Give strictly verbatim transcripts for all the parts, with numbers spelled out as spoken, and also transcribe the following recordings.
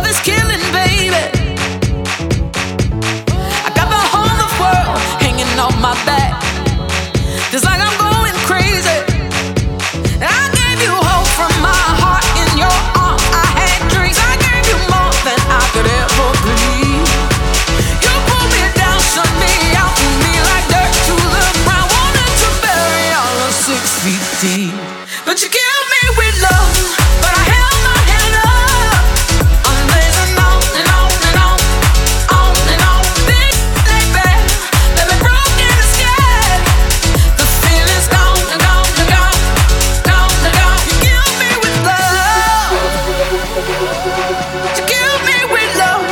is killing, baby. I got the whole of world hanging on my back. Just like I'm going crazy. And I gave you hope from my heart in your arms. I had dreams. I gave you more than I could ever believe. You pulled me down, shut me out, threw me like dirt to the ground. Wanted to bury all of six feet deep. But you killed me with love. But I held my head up. I'm blazing on and on and on, on and on. This ain't bad. Let me broken and scared. The feeling's gone and gone and gone, gone and gone. You killed me with love. You killed me with love.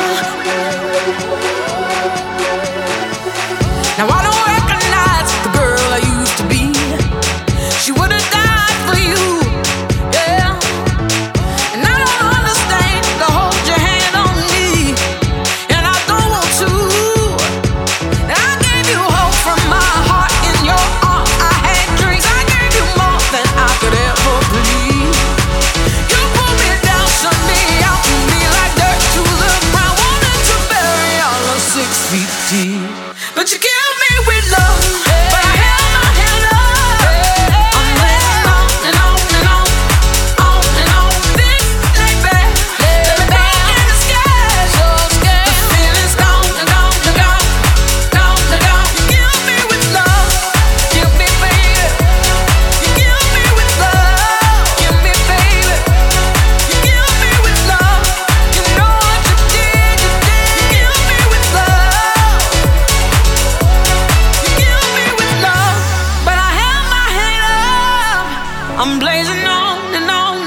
Now I don't recognize the girl I used to be. She would've died for you, yeah. And I don't understand to hold your hand on me, and I don't want to. And I gave you hope from my heart in your arms. I had dreams. I gave you more than I could ever believe. You pulled me down, shut me out, threw me like dirt to the ground. Wanted to bury all of six feet deep. But you killed me with love. But I held my head up. I'm blazing on and on and on, on and on. This ain't bad. Let me broken and scared. The feeling's gone and gone and gone, gone and gone. You killed me with love. Kill me, baby. You killed me with love. Kill me, baby. You killed me with love. You know what you did, you did. You killed me with love. You killed me with love. But I held my head up. I'm blazing on and on